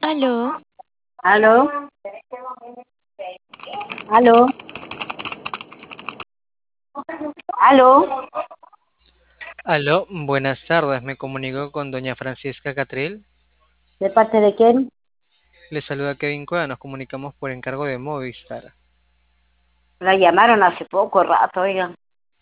Aló, ¿Aló? ¿Aló? ¿Aló? Aló, buenas tardes. Me comunico con doña Francisca Catril. ¿De parte de quién? Le saluda Kevin Cueva. Nos comunicamos por encargo de Movistar. La llamaron hace poco rato, oigan.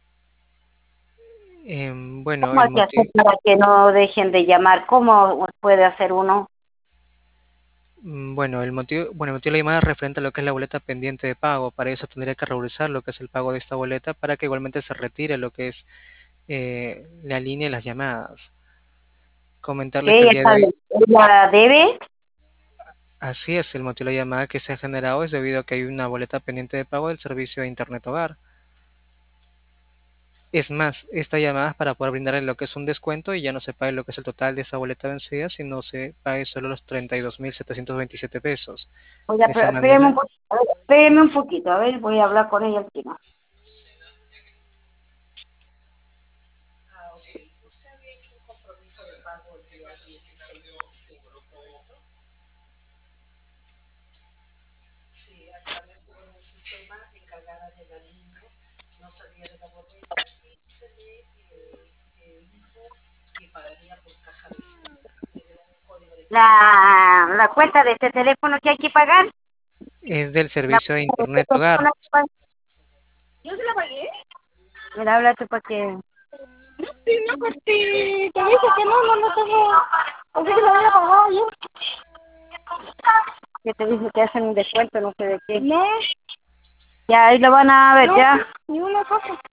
Bueno, ¿Cómo el hay que hacer motivo, para que no dejen de llamar? ¿Cómo puede hacer uno? bueno, el motivo de la llamada es referente a lo que es la boleta pendiente de pago. Para eso tendría que realizar lo que es el pago de esta boleta para que igualmente se retire lo que es la línea de las llamadas. Comentarles ¿Que que el ella, día de hoy, ella debe? así es, el motivo de la llamada que se ha generado es debido a que hay una boleta pendiente de pago del servicio de Internet Hogar. Es más, esta llamada es para poder brindarle lo que es un descuento y ya no se pague lo que es el total de esa boleta vencida, sino se pague solo los 32.727 pesos. Oiga, De esa espéreme un manera, poquito, a ver, espéreme un poquito, a ver, voy a hablar con ella encima. La cuenta de este teléfono que hay que pagar. es del La servicio de cuenta de este Internet teléfono Hogar. hay que pagar. ¿Yo se la pagué? Mira, háblate para que... Sí, no, pues sí, te dije que no tengo... Pensé que lo había pagado yo. Que te dice que hacen un descuento, no sé de qué. No. Ya, ahí lo van a ver, no, ya. Ni una cosa.